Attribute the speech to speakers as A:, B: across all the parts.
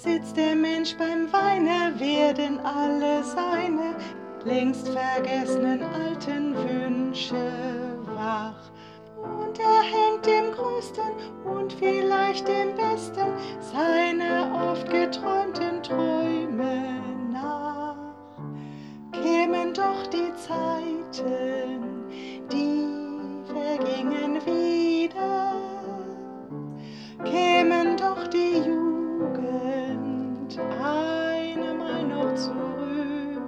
A: sitzt der Mensch beim Weine, werden alle seine längst vergessenen alten Wünsche wach. Und er hängt dem Größten und vielleicht dem Besten seine oft geträumten Träume nach. Kämen doch die Zeiten, die vergingen wieder, kämen doch die Jugend einmal noch zurück.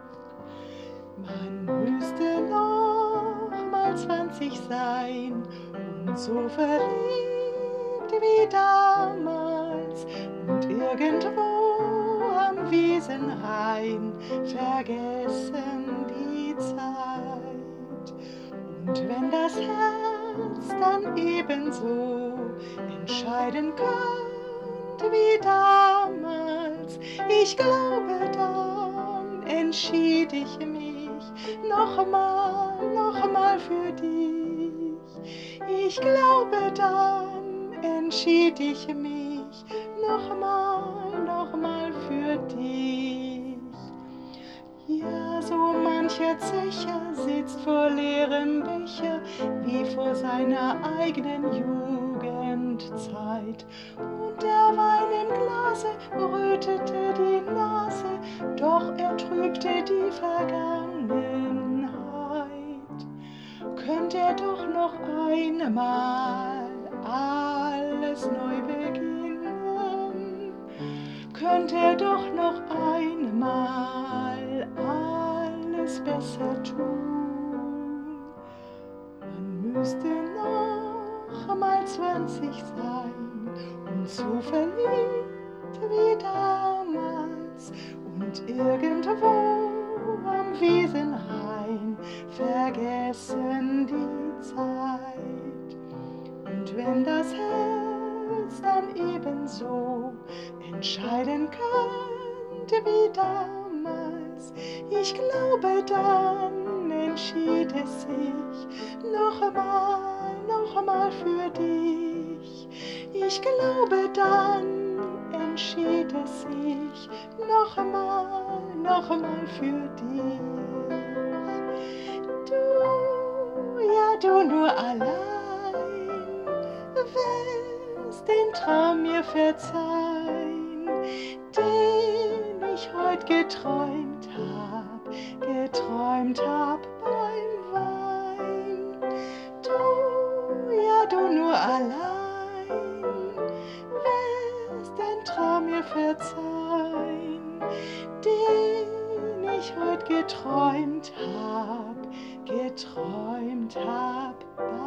A: Man müsste noch mal 20 sein und so verliebt wie damals und irgendwo am Wiesenrhein vergessen die Zeit. Und wenn das Herz dann ebenso entscheiden könnte wie damals, ich glaube, dann entschied ich mich noch mal für dich. Ich glaube, dann entschied ich mich noch mal für dich. Ja, so mancher Zecher sitzt vor leerem Becher, wie vor seiner eigenen Jugendzeit. Und der Wein im Glase rötete die Nase, doch er trübte die Vergangenheit. Könnte er doch noch einmal alles neu beginnen, könnte er doch noch einmal alles besser tun. Man müsste noch mal 20 sein und so verliebt wie damals und irgendwo am Wiesenrhein vergessen die Zeit. Und wenn das Herz dann ebenso entscheiden könnte wie damals, ich glaube, dann entschied es sich noch mal für dich. Ich glaube, dann entschied es sich noch mal für dich. Du nur allein wirst den Traum mir verzeihen, den ich heut geträumt hab beim Wein. Du nur allein wirst den Traum mir verzeihen, den ich heut geträumt hab beim